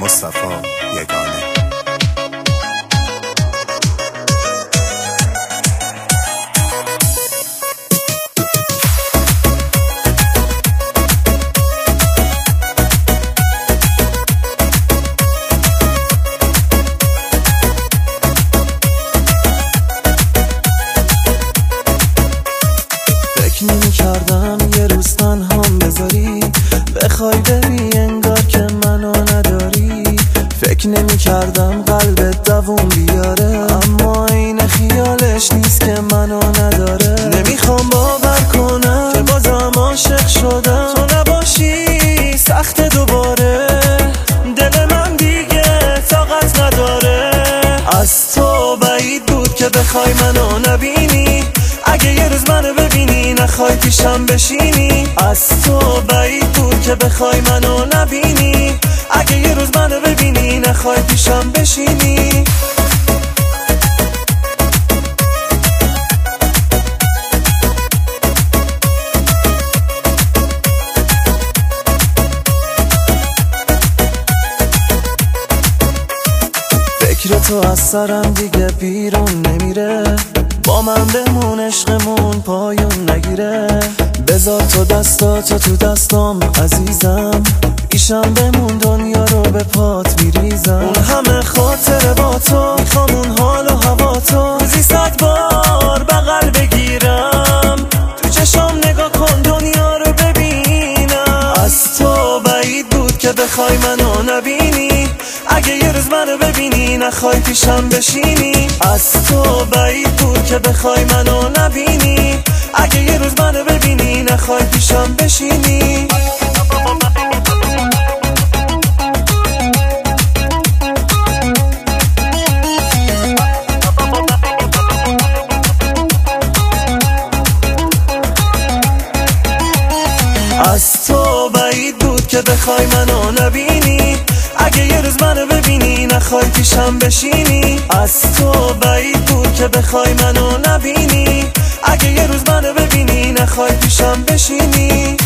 مصطفی یگانه. فکر نمی کردم یه روز تنهام بذاری، بخوای بری انگار که منو نداری. فکر نمی کردم قلبت دووم بیاره، اما این خیالش نیست که منو نداره. نمیخوام باور کنم که بازم عاشق شدم، تو نباشی سخت دوباره. دل من دیگه طاقت نداره، از تو بعید بود که بخوای منو نبینی. اگه یه روز منو ببینی نخوای پیشم بشینی. از تو بعید بود که بخوای منو نبینی. اگه یه روز منو ببینی نخوای پیشم بشینی. فکر تو از سرم دیگه بیرون نمیره، با من بمون عشقمون پایون نگیره. بذار تو دستاتو تو دستام عزیزم، ایشم بمون دنیا رو به پات میریزم. اون همه خاطره با تو، میخوام اون حال و هوا تو روزی 100 بار بغل بگیرم. تو چشام نگاه کن دنیا رو ببینم. از تو بعید بود که بخوای منو نبینی. اگه یه روز منو ببینی نخوای پیشم بشینی. از تو بعید بود که بخوای منو نبینی. اگه یه روز منو ببینی نخوای پیشم بشینی. از تو بعید بود که بخوای منو نبینی. اگه یه روز منو ببینی نخوای پیشم بشینی. از تو بعید بود که بخوای منو نبینی. اگه یه روز منو ببینی نخوای پیشم بشینی.